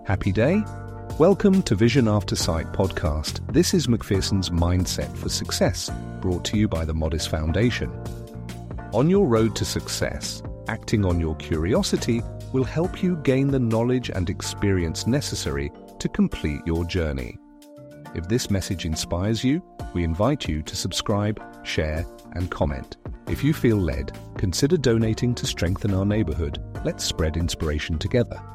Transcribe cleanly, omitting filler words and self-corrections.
Happy day? Welcome to Vision After Sight podcast. This is Macpherson's Mindset for Success, brought to you by the Modis Foundation. On your road to success, acting on your curiosity will help you gain the knowledge and experience necessary to complete your journey. If this message inspires you, we invite you to subscribe, share, and comment. If you feel led, consider donating to strengthen our neighborhood. Let's spread inspiration together.